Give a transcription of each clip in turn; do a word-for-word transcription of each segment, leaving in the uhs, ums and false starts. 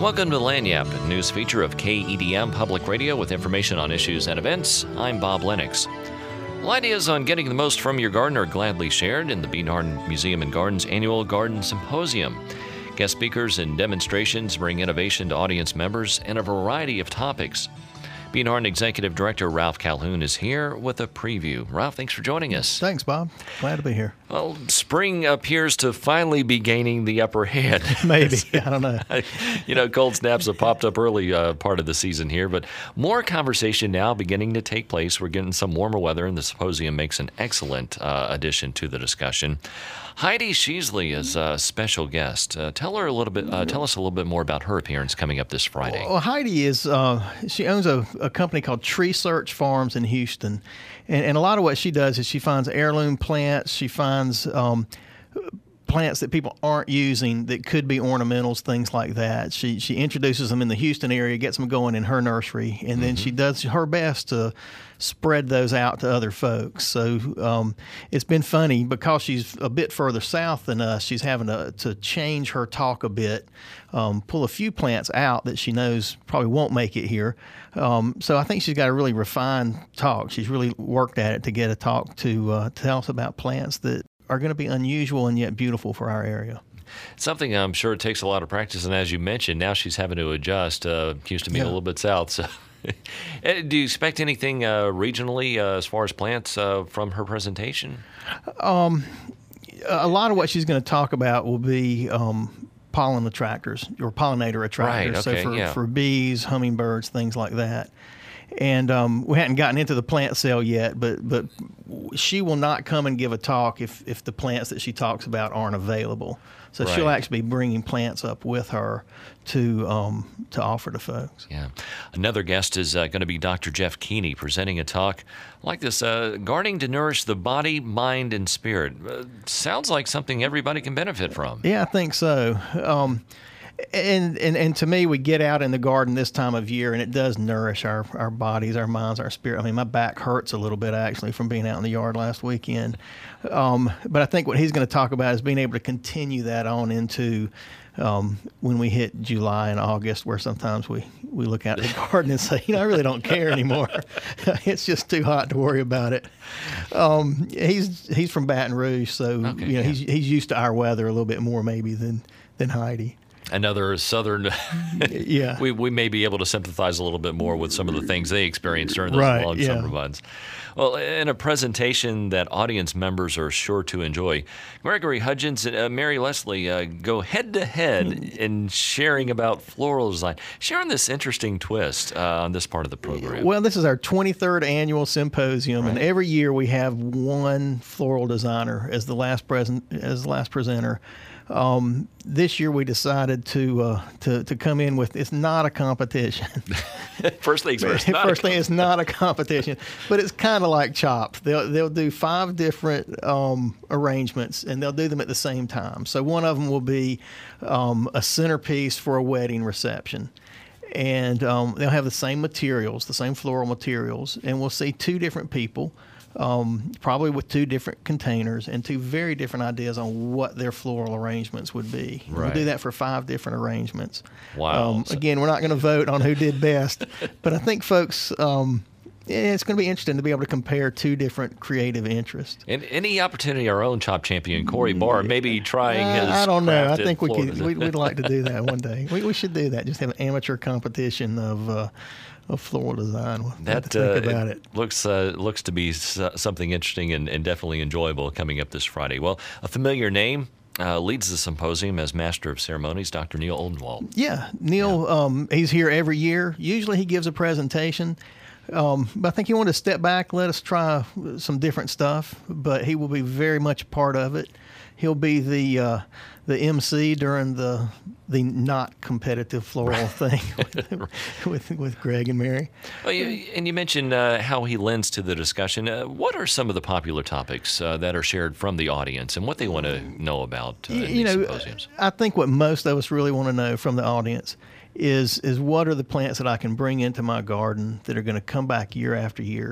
Welcome to Lagniappe, a news feature of K E D M Public Radio with information on issues and events. I'm Bob Lennox. Well, ideas on getting the most from your garden are gladly shared in the Beenhard Museum and Gardens Annual Garden Symposium. Guest speakers and demonstrations bring innovation to audience members in a variety of topics. Beenhard Executive Director Ralph Calhoun is here with a preview. Ralph, thanks for joining us. Thanks, Bob. Glad to be here. Well, spring appears to finally be gaining the upper hand. Maybe. I don't know. You know, cold snaps have popped up early uh, part of the season here, but more conversation now beginning to take place. We're getting some warmer weather, and the symposium makes an excellent uh, addition to the discussion. Heidi Sheasley is a special guest. Uh, tell her a little bit. Uh, tell us a little bit more about her appearance coming up this Friday. Well, Heidi is. Uh, she owns a, a company called Tree Search Farms in Houston, and, and a lot of what she does is she finds heirloom plants. She finds um, plants that people aren't using that could be ornamentals, things like that. She she introduces them in the Houston area, gets them going in her nursery, and mm-hmm. then she does her best to spread those out to other folks. So um, it's been funny because she's a bit further south than us. She's having to, to change her talk a bit, um, pull a few plants out that she knows probably won't make it here. Um, so I think she's got a really refined talk. She's really worked at it to get a talk to uh, tell us about plants that are going to be unusual and yet beautiful for our area. Something I'm sure it takes a lot of practice, and as you mentioned, now she's having to adjust. Uh, Houston being yeah. a little bit south, so... Do you expect anything uh, regionally uh, as far as plants uh, from her presentation? Um, a lot of what she's going to talk about will be um, pollen attractors or pollinator attractors. Right, okay, so for, yeah. for bees, hummingbirds, things like that. And um, we hadn't gotten into the plant sale yet, but but she will not come and give a talk if, if the plants that she talks about aren't available. So right. she'll actually be bringing plants up with her to um, to offer to folks. Yeah. Another guest is uh, going to be Doctor Jeff Keeney presenting a talk like this, uh, Gardening to Nourish the Body, Mind, and Spirit. Uh, sounds like something everybody can benefit from. Yeah, I think so. Um, And, and and to me, we get out in the garden this time of year, and it does nourish our, our bodies, our minds, our spirit. I mean, my back hurts a little bit, actually, from being out in the yard last weekend. Um, but I think what he's going to talk about is being able to continue that on into um, when we hit July and August, where sometimes we, we look out at the garden and say, you know, I really don't care anymore. It's just too hot to worry about it. Um, he's he's from Baton Rouge, so okay, you know yeah. he's he's used to our weather a little bit more maybe than than Heidi. Another southern, yeah. we we may be able to sympathize a little bit more with some of the things they experience during those right, long yeah. summer months. Well, in a presentation that audience members are sure to enjoy, Gregory Hudgens and uh, Mary Leslie uh, go head to head in sharing about floral design, sharing this interesting twist uh, on this part of the program. Well, this is our twenty-third annual symposium, right. and every year we have one floral designer as the last present as the last presenter. Um, this year we decided to uh, to to come in with it's not a competition. First things first. First thing, it's not a competition, but it's kind of like Chopped. They'll they'll do five different um, arrangements, and they'll do them at the same time. So one of them will be um, a centerpiece for a wedding reception. And um, they'll have the same materials, the same floral materials, and we'll see two different people. Um, probably with two different containers and two very different ideas on what their floral arrangements would be. Right. We'll do that for five different arrangements. Wow. Um, again, we're not going to vote on who did best, but I think folks, um, yeah, it's going to be interesting to be able to compare two different creative interests. And any opportunity, our own Chop champion, Corey Barr, maybe trying uh, his I don't know. I crafted think we floral could, design. we'd, we'd like to do that one day. We, we should do that, just have an amateur competition of uh, of floral design. We'll that have to think uh, about it. it looks uh, looks to be s- something interesting and, and definitely enjoyable coming up this Friday. Well, a familiar name uh, leads the symposium as Master of Ceremonies, Doctor Neil Odenwald. Yeah, Neil, yeah. Um, he's here every year. Usually he gives a presentation. Um, but I think he wanted to step back, let us try some different stuff, but he will be very much a part of it. He'll be the uh, the M C during the the not competitive floral thing with, with with Greg and Mary. Well, you, and you mentioned uh, how he lends to the discussion. Uh, what are some of the popular topics uh, that are shared from the audience and what they want to know about uh, you, in you these know, symposiums? I think what most of us really want to know from the audience is is what are the plants that I can bring into my garden that are going to come back year after year.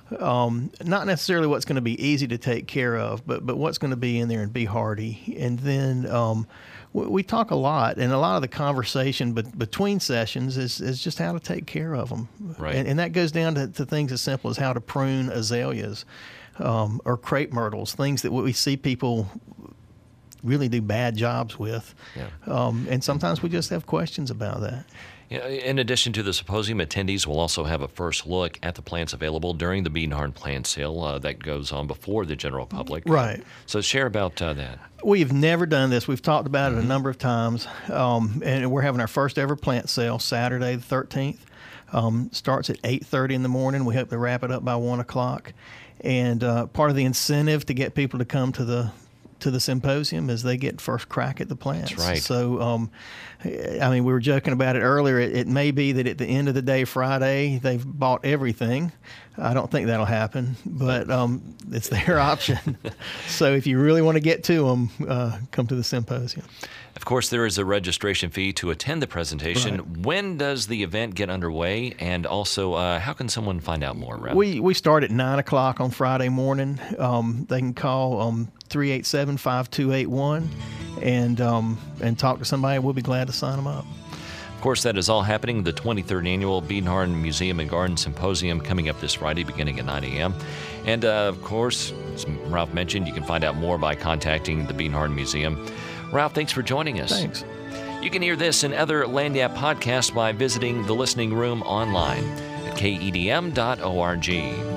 Um, not necessarily what's going to be easy to take care of, but but what's going to be in there and be hardy. And then um, we, we talk a lot, and a lot of the conversation be- between sessions is, is just how to take care of them. Right. And, and that goes down to, to things as simple as how to prune azaleas um, or crepe myrtles, things that we see people really do bad jobs with. Yeah. Um, and sometimes we just have questions about that. Yeah, in addition to the symposium, attendees will also have a first look at the plants available during the Beanhorn plant sale uh, that goes on before the general public. Right. So share about uh, that. We've never done this. We've talked about it a number of times, um, and we're having our first ever plant sale Saturday the thirteenth. Um, starts at eight thirty in the morning. We hope to wrap it up by one o'clock. And uh, part of the incentive to get people to come to the to the symposium is they get first crack at the plants. That's right. So, um, I mean, we were joking about it earlier. It, it may be that at the end of the day, Friday, they've bought everything. I don't think that'll happen, but um, it's their option. So if you really want to get to them, uh, come to the symposium. Of course, there is a registration fee to attend the presentation. Right. When does the event get underway? And also, uh, how can someone find out more, Ralph? We we start at nine o'clock on Friday morning. Um, they can call um, three eight seven, five two eight one and um, and talk to somebody. We'll be glad to sign them up. Of course, that is all happening. The twenty-third Annual Beanhorn Museum and Garden Symposium coming up this Friday beginning at nine a.m. And, uh, of course, as Ralph mentioned, you can find out more by contacting the Beanhorn Museum. Ralph, thanks for joining us. Thanks. You can hear this and other Lagniappe podcasts by visiting the Listening Room online at K E D M dot org.